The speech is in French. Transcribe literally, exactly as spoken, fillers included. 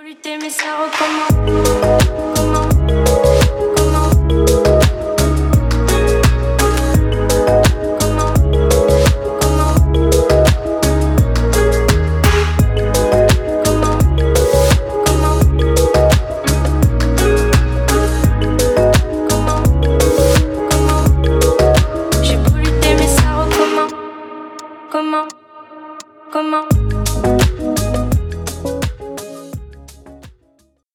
lutter mais ça recommence. Comment, comment, comment, comment, comment, comment, comment, comment. J'ai beau lutter mais ça recommence. Comment, comment.